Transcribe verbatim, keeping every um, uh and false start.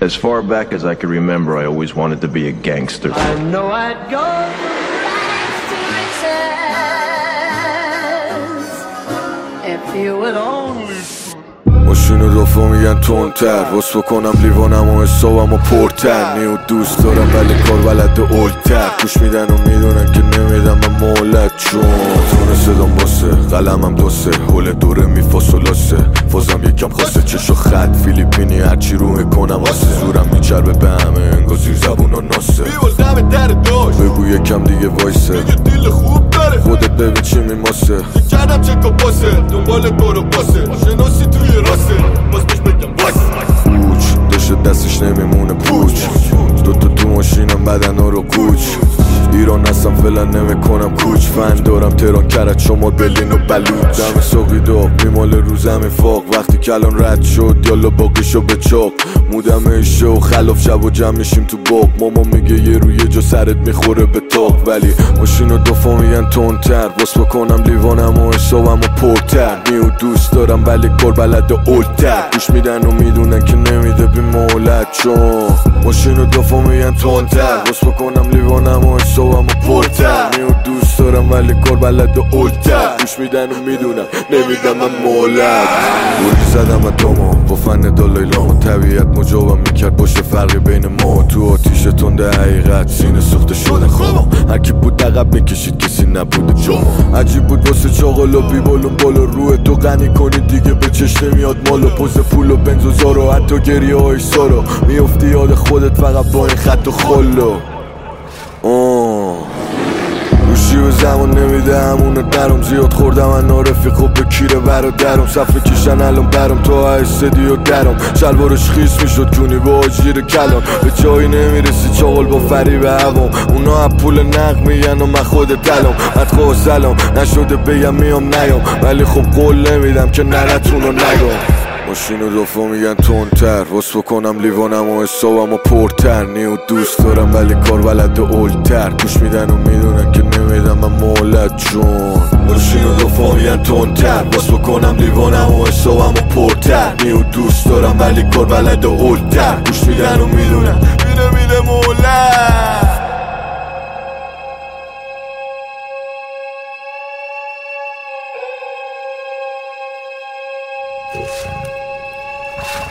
As far back as I can remember, I always wanted to be a gangster. I know I'd go if you would only. ماشینو دافا میگن تندتر واس بکنم لیوانم و حسابم و پرتر نیو دوست دارم ولی کار بلد اولتر گوش میدن و میدونن که نمیدم من مولد چون تونه صدام باسه قلمم دوسه حول دوره میفاسولاسه فازم یکم خاصه چشو خط فیلیپینی هرچی رو میکنم واسه زورم میچربه به همه انگار زیر زبون و ناسه بیوال در داشت بگو یکم دیگه وایسه میگه دیل خوب داره خودت ببین چی میماسه کردم چکا باسه دنبال کارو باسه شناسی توی راسه باز بهش بگم باسه پوچ داشته دستش نمیمونه پوچ دوتا تو ماشینم بدن رو کوچ ایران هستم فعلا نمیکنم کوچ فن دارم تهران کرد شما برلین و بلوچ دم ساقی داغ میمال رو زمین فاق وقتی کلان رد شد یالا باقیشو به چاق مودم ایشه و خلاف شب و جمع میشیم تو باق ماما میگه یه روی جا سرت میخوره به تاق ولی ماشین و دفاع میگن تندتر واس بکنم لیوانم و حسابم و پرتر نیو دوست دارم ولی کار بلد اولتر گوش میدن و میدونن که نمیده بی مولد چون ماشین و دفاع میگن تندتر واس بکنم لیوانم و حسابم و پرتر نیو دوست دارم ولی کار بلد اولتر گوش میدن و میدونن نمیدم من مولد گولی زدم اتاما با فن دالای لاما طبیعت مجابم میکرد باشه فرقی بین ما تو آتیش تنده حقیقت سینه سوخته شده خوابم هرکی بود عقب میکشید کسی نبوده جاما عجیب بود واسه چاقالا بی بالون بالا روح تو غنی کنی دیگه به چش نمیاد مالا پوز پول و بنز و زارو حتی گریه های سارا میافتی یاد خودت فقط با این خط و خلا آه گوشی به زمان نمیده همونو درم زیاد خوردم من رفیق خوب به کیره برادرم صفحه کشن الان برم تا استدی و درم شلوارش خیس میشد کونی با آجیر کلان به جایی نمیرسی چاقل با فریب هوام اونا از پول نق میگن و من خود دلم حد سلام نشده بگم میام نیام ولی خب قول نمیدم که نرتونو نگم ماشین و دفاع میگن تندتر واس بکنم لیوانم و حسابم و پرتر نیو دوست دارم ولی کار بلد اولتر گوش میدن و میدونن که نمیدم من مولد چون ماشین و دفاع میگن تندتر واس بکنم لیوانم و حسابم و پرتر نیو دوست دارم ولی کار بلد اولتر گوش میدن و میدونن میده میده مولد Yes.